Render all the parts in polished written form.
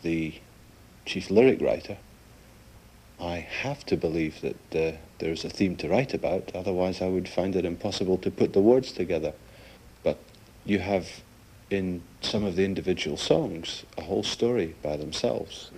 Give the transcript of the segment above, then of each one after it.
the chief lyric writer, I have to believe that there's a theme to write about, otherwise I would find it impossible to put the words together. But you have, in some of the individual songs, a whole story by themselves.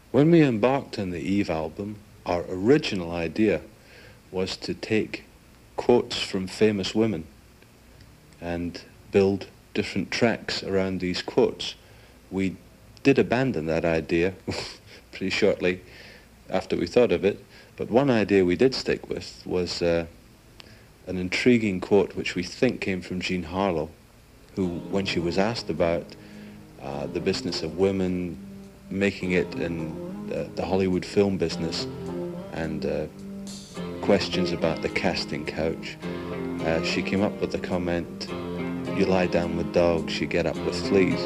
When we embarked on the Eve album, our original idea was to take quotes from famous women and build different tracks around these quotes. We did abandon that idea pretty shortly after we thought of it, but one idea we did stick with was an intriguing quote which we think came from Jean Harlow, who, when she was asked about the business of women making it in the Hollywood film business and questions about the casting couch, she came up with the comment, "You lie down with dogs, you get up with fleas."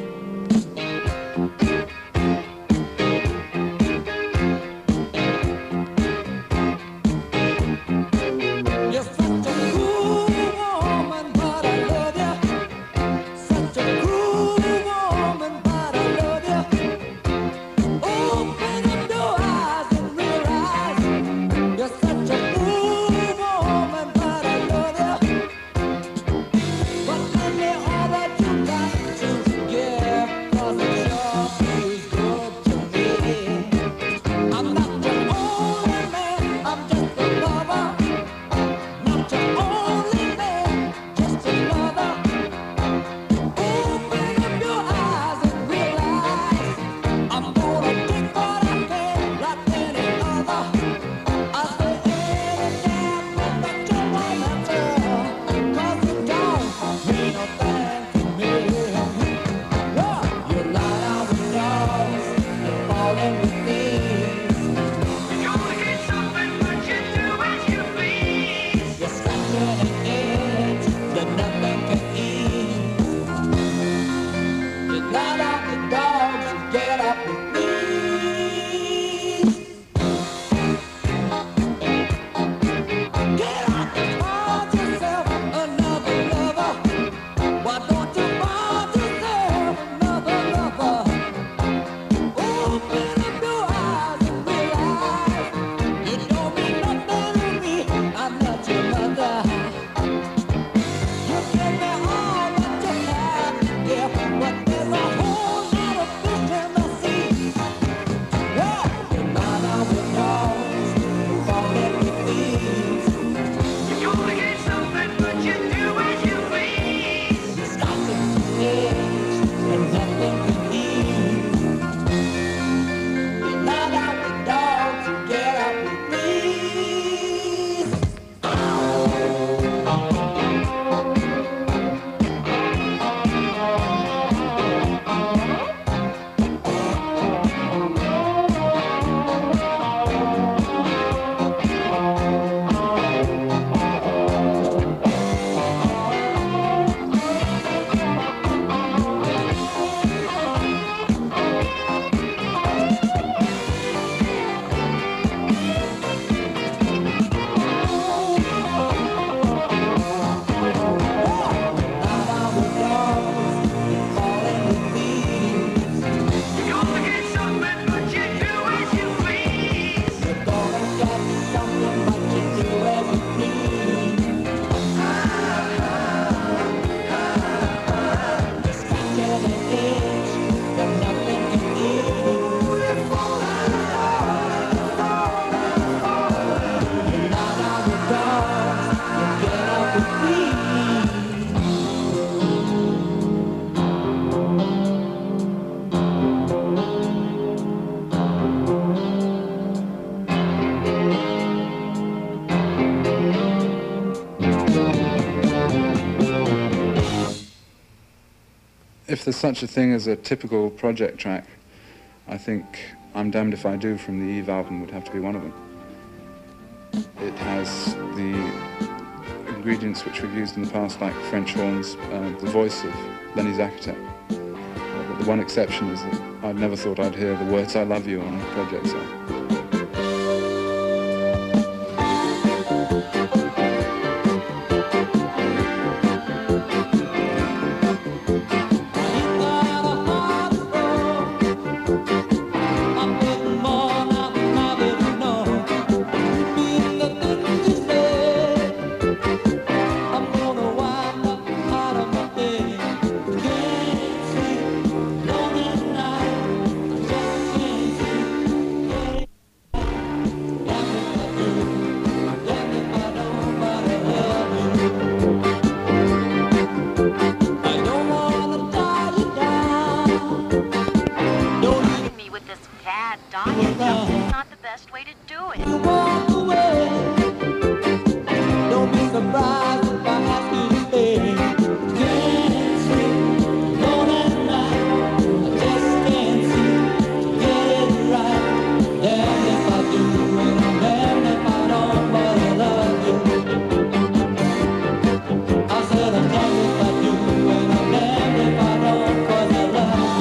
If there's such a thing as a typical project track, I think I'm Damned If I Do from the Eve album would have to be one of them. It has the ingredients which we've used in the past, like French horns, the voice of Lenny Zacatec. But the one exception is that I'd never thought I'd hear the words "I love you" on a project song. diet, something's not the best way to do it. You walk away. Don't be surprised if I ask you to stay. Can't sleep, alone at night. I just can't seem to get it right. Damn if I do, and I'm damned if I don't, but I love you. I said I'm damned if I do, and I'm damned if I don't, 'cause I love you.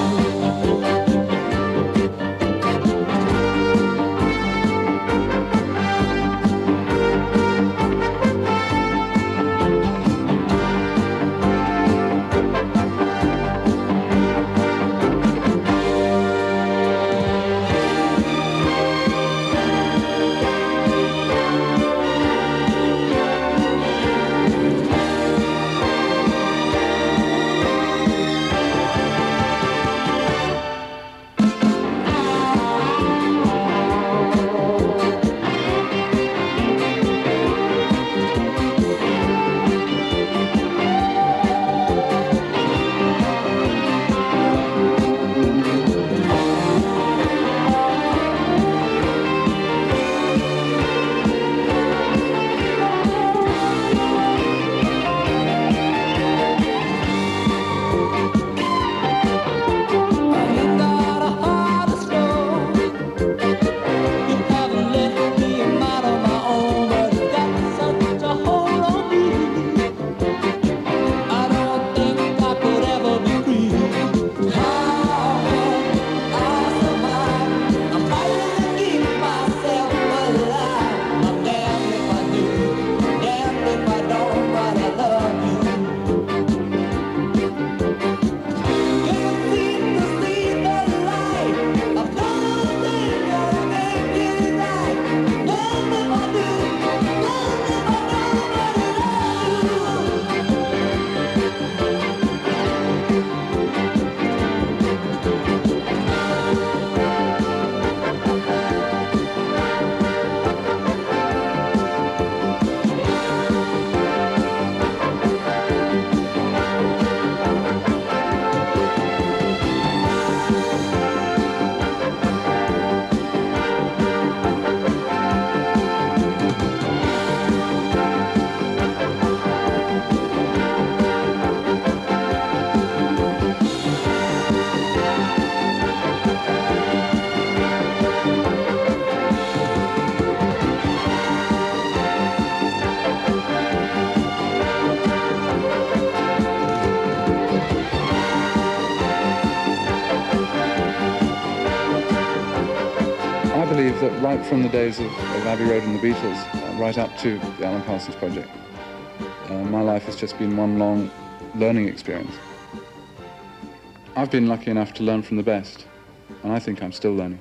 I believe that right from the days of Abbey Road and the Beatles, right up to the Alan Parsons Project, my life has just been one long learning experience. I've been lucky enough to learn from the best, and I think I'm still learning.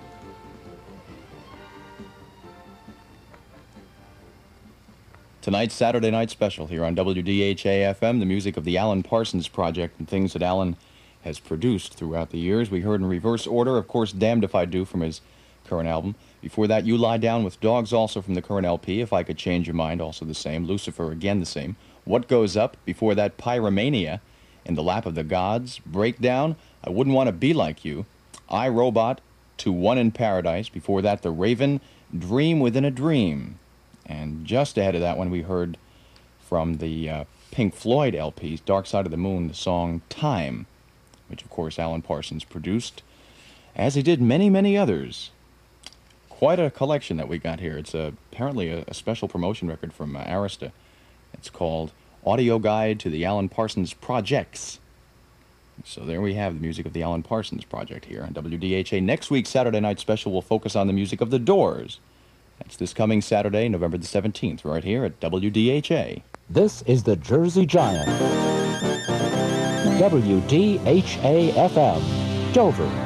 Tonight's Saturday Night Special here on WDHA-FM, the music of the Alan Parsons Project and things that Alan has produced throughout the years. We heard in reverse order, of course, Damned If I Do from his current album. Before that, You Lie Down with Dogs, also from the current LP. If I Could Change Your Mind, also the same. Lucifer, again the same. What Goes Up, before that, Pyromania, In the Lap of the Gods. Breakdown, I Wouldn't Want to Be Like You. I, Robot, To One in Paradise. Before that, The Raven, Dream Within a Dream. And just ahead of that one, we heard from the Pink Floyd LPs, Dark Side of the Moon, the song Time, which, of course, Alan Parsons produced, as he did many, many others. Quite a collection that we got here. It's apparently a special promotion record from Arista. It's called Audio Guide to the Alan Parsons Projects. So there we have the music of the Alan Parsons Project here on WDHA. Next week's Saturday Night Special will focus on the music of The Doors. That's this coming Saturday, November the 17th, right here at WDHA. This is the Jersey Giant. WDHA-FM, Dover.